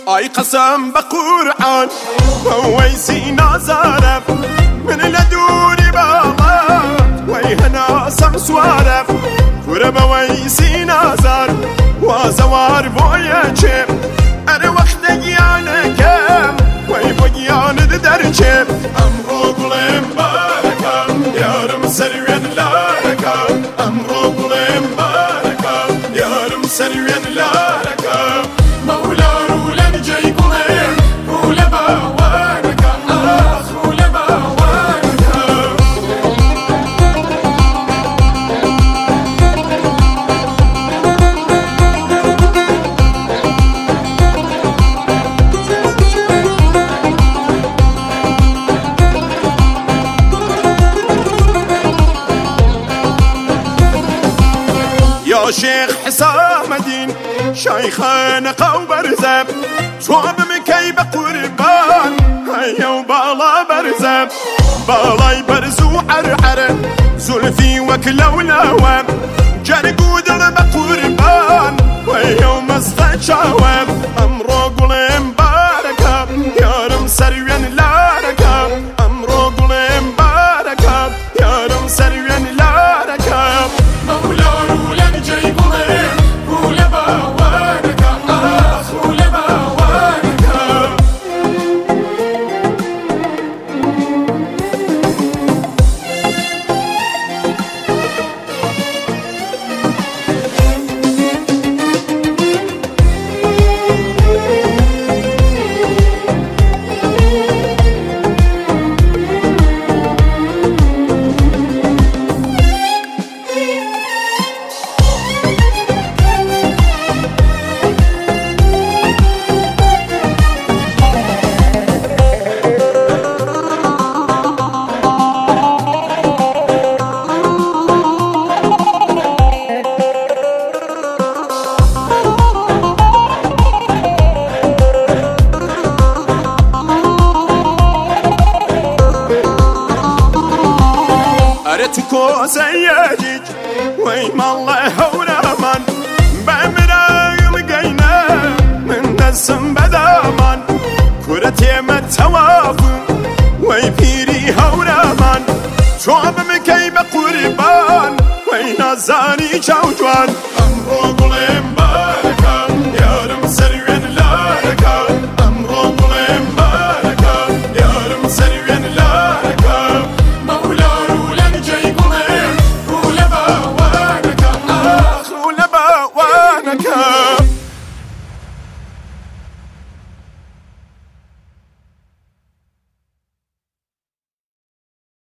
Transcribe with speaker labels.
Speaker 1: اي قسم بقرآن ويسي نازارف من لدوني بابا ويهنا سمسوارف وربا ويسي نازار وزوار بويا انا وقت جيانكم وي بويان درجم امرو قلم باركم يارم سرين لاركم امرو قلم باركم يارم سرين لاركم مولا رولن جاي قلم رولا باوانكم اخ رولا باوانكم يا شيخ حسام الدين شيخنا قوبرزب صوب مكيب قربان هيا وبالا برزب بالاي برزو عرعر زلفي وكلولوام جرقود بقربان وهيا ومستشاوام امرو قلم باركة يا رم سريان لاركة امرو قلم باركة يا رم سريان لاركة مولا رولن جاي قلم رولا باوانكة اخ رولا باوانكة أرتكو سياجيج ويم الله هورامان بامراغم قينا من دسم بدامان كرتي متوافو ويبيري هورامان شوب مكيب قربان وينازاني جوجوان